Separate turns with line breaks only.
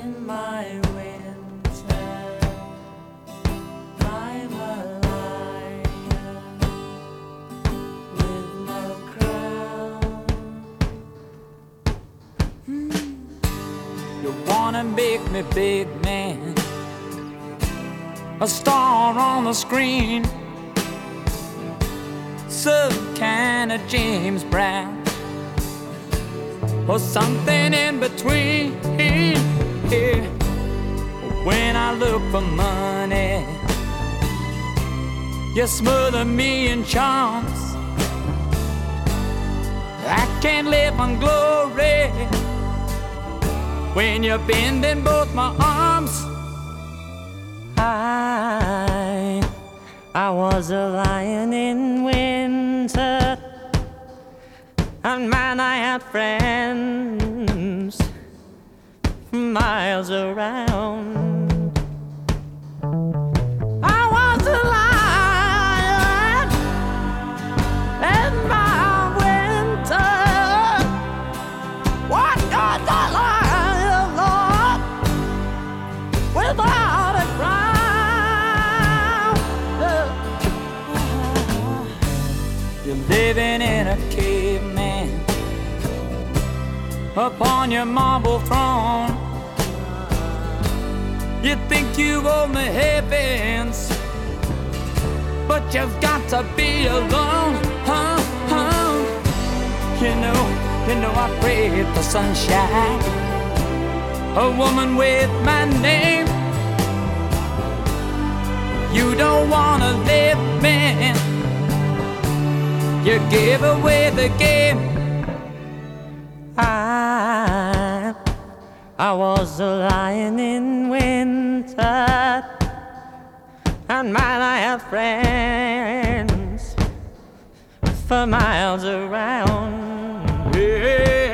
in my winter. I'm a lion with no crown. You wanna make me big man, a star on the screen, some kind of James Brown, or something in between. Yeah. When I look for money, you smother me in charms. I can't live on glory when you're bending both my arms. I was a lion in winter, and man, I had friends miles around. I was a lion in my winter. What does a lion look without a crown? You're living in a cave, man, upon your marble throne. You think you own the heavens, but you've got to be alone. You know I prayed for sunshine, a woman with my name. You don't wanna live, man, you gave away the game. I was a lion in winter, and man, I have friends for miles around. Yeah.